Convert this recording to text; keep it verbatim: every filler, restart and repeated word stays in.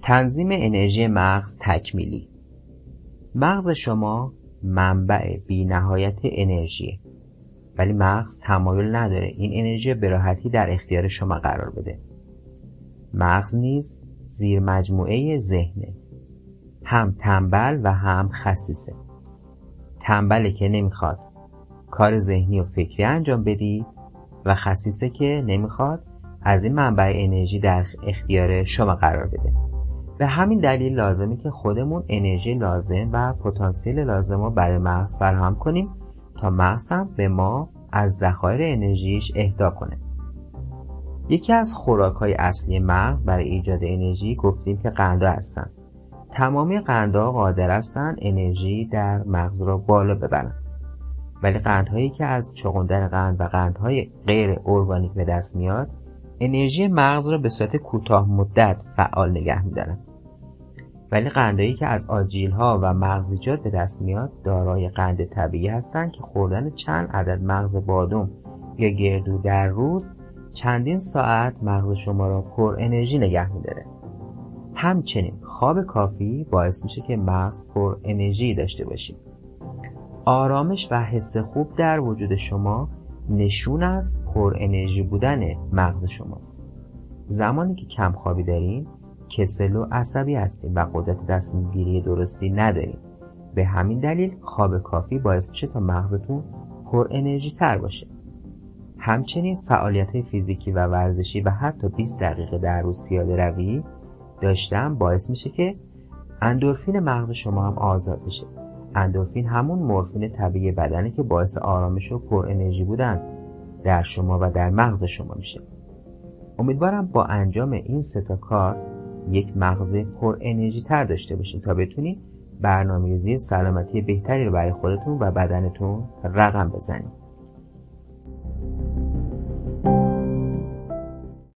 تنظیم انرژی مغز تکمیلی. مغز شما منبع بی نهایت انرژیه، ولی مغز تمایل نداره این انرژی به راحتی در اختیار شما قرار بده. مغز نیز زیر مجموعه ذهنه، هم تنبل و هم خسیسه. تنبله که نمیخواد کار ذهنی و فکری انجام بدی و خسیسه که نمیخواد از این منبع انرژی در اختیار شما قرار بده. به همین دلیل لازمه که خودمون انرژی لازم و پتانسیل لازم رو برای مغز فراهم کنیم تا مغز هم به ما از ذخایر انرژیش اهدا کنه. یکی از خوراک‌های اصلی مغز برای ایجاد انرژی گفتیم که قندها هستن. تمامی قندها قادر هستن انرژی در مغز را بالا ببرن، ولی قندهایی که از چغندر قند و قندهای غیر ارگانیک به دست میاد انرژی مغز را به صورت کوتاه مدت فعال نگه می‌دارن. ولی قندهایی که از آجیل‌ها و مغزیجات به دست میاد دارای قند طبیعی هستند که خوردن چند عدد مغز بادام یا گردو در روز چندین ساعت مغز شما را پر انرژی نگه می‌داره. همچنین خواب کافی باعث میشه که مغز پر انرژی داشته باشید. آرامش و حس خوب در وجود شما نشون از پر انرژی بودن مغز شماست. زمانی که کم خوابی دارین، کسل و عصبی هستین و قدرت تصمیم گیری درستی ندارین. به همین دلیل خواب کافی باعث میشه تا مغزتون پر انرژی تر باشه. همچنین فعالیت‌های فیزیکی و ورزشی و حتی بیست دقیقه در روز پیاده روی داشتن باعث میشه که اندورفین مغز شما هم آزاد بشه. اندورفین همون مورفین طبیعی بدنه که باعث آرامش و پر انرژی بودن در شما و در مغز شما میشه. امیدوارم با انجام این سه تا کار یک مغز پر انرژی تر داشته باشین تا بتونید برنامه‌ریزی سلامتی بهتری رو برای خودتون و بدنتون رقم بزنید.